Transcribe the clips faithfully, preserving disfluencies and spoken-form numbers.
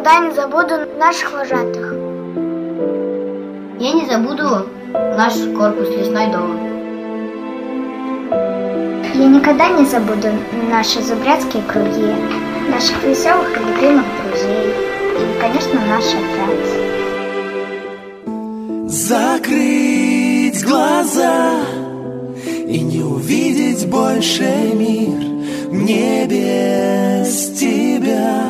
никогда не забуду наших вожатых. Я не забуду наш корпус лесной дом. Я никогда не забуду наши зубрятские круги, наших веселых и любимых друзей и, конечно, наш отряд. Закрыть глаза и не увидеть больше мир мне без тебя.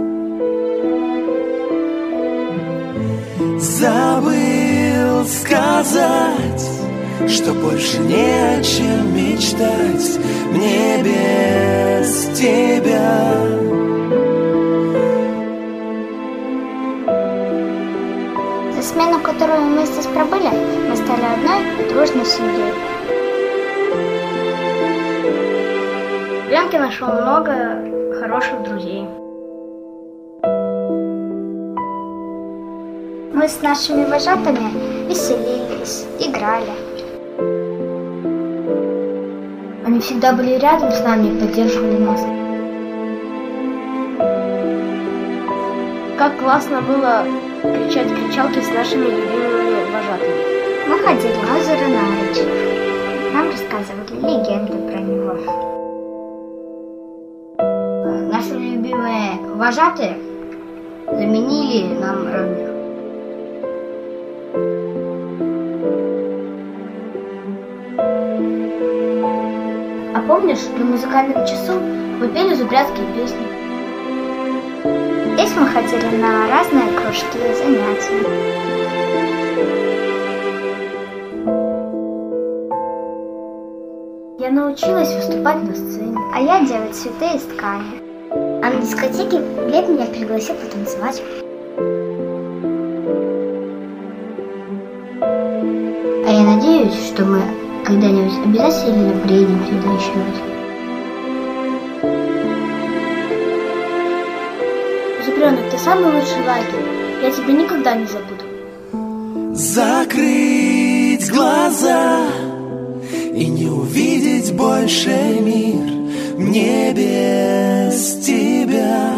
Забыл сказать, что больше не о чем мечтать мне без тебя. За смену, которую мы здесь пробыли, мы стали одной дружной семьей. В Янке нашел много хороших друзей. Мы с нашими вожатыми веселились, играли. Они всегда были рядом с нами и поддерживали нас. Как классно было кричать кричалки с нашими любимыми вожатыми. Мы ходили на озеро Нарочь. Нам рассказывали легенды про него. Наши любимые вожатые заменили нам родных. А помнишь, на музыкальном часу мы пели зубрятские песни? Здесь мы ходили на разные кружки и занятия. Я научилась выступать на сцене. А я делать цветы из ткани. А на дискотеке Глеб меня пригласил потанцевать. А я надеюсь, что мы когда-нибудь обязательно приедем сюда еще раз. Зубренок, ты самый лучший лагерь. Я тебя никогда не забуду. Закрыть глаза и не увидеть больше мир мне без тебя.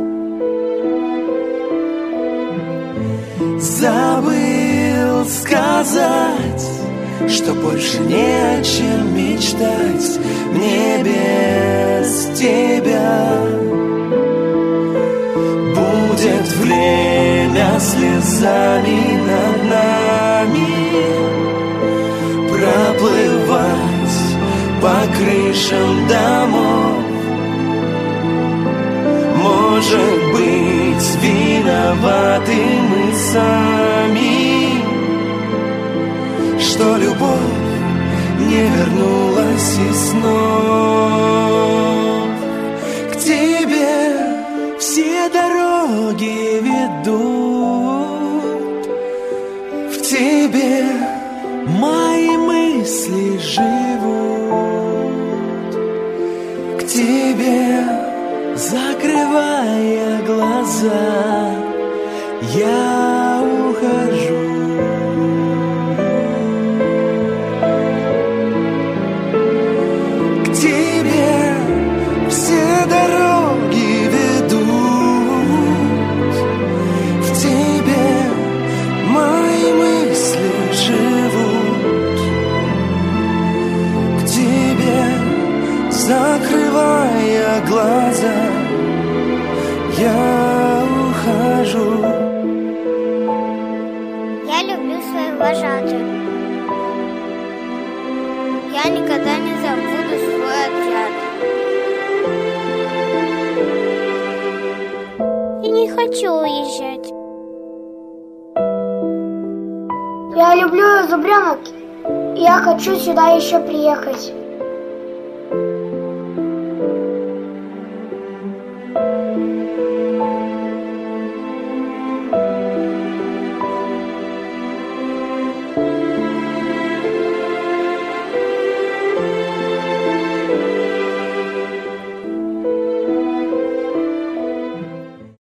Забыл сказать, что больше не о чем мечтать мне без тебя. Будет время слезами над нами проплывать по крышам домов. Может быть, виноваты мы сами, что любовь не вернулась из снов. К тебе все дороги ведут, в тебе мои мысли живут. К тебе, закрывая глаза, я ухожу. К тебе все дороги ведут, в тебе мои мысли живут. К тебе, закрывая глаза, я ухожу. Я люблю свою вожатую. Я никогда не забуду свой отряд. И не хочу уезжать. Я люблю Зубренок. И я хочу сюда еще приехать.